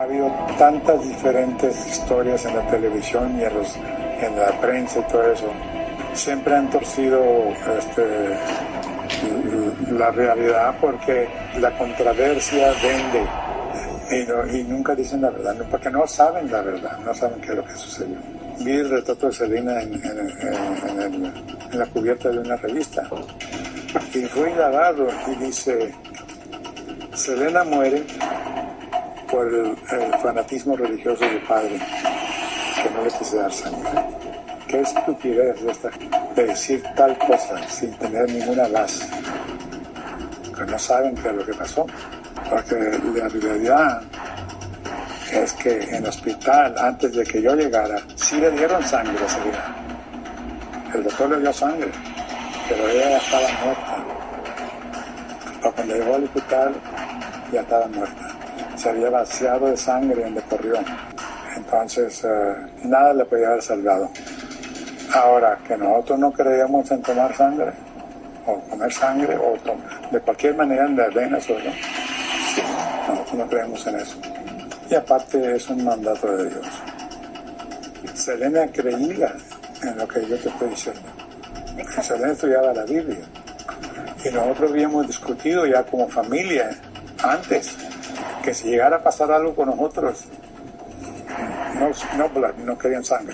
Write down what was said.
habido tantas diferentes historias en la televisión y en la prensa y todo eso. Siempre han torcido la realidad porque la controversia vende y nunca dicen la verdad, porque no saben la verdad, no saben qué es lo que sucedió. Vi el retrato de Selena en la cubierta de una revista y fui grabado y dice: Selena muere por el fanatismo religioso de padre, que no le quise dar sangre. Qué estupidez de decir tal cosa sin tener ninguna base, que no saben qué es lo que pasó. Porque la realidad es que en el hospital, antes de que yo llegara, sí le dieron sangre a Selena. El doctor le dio sangre, pero ella ya estaba muerta. O cuando llegó al hospital, ya estaba muerta. Se había vaciado de sangre donde corrió. Entonces, nada le podía haber salvado. Ahora, que nosotros no creemos en tomar sangre, o comer sangre, o de cualquier manera en las venas, ¿no? Sí, nosotros no creemos en eso. Y aparte es un mandato de Dios. Selena creía en lo que yo te estoy diciendo. Selena estudiaba la Biblia. Y nosotros habíamos discutido ya como familia antes que si llegara a pasar algo con nosotros, no querían sangre.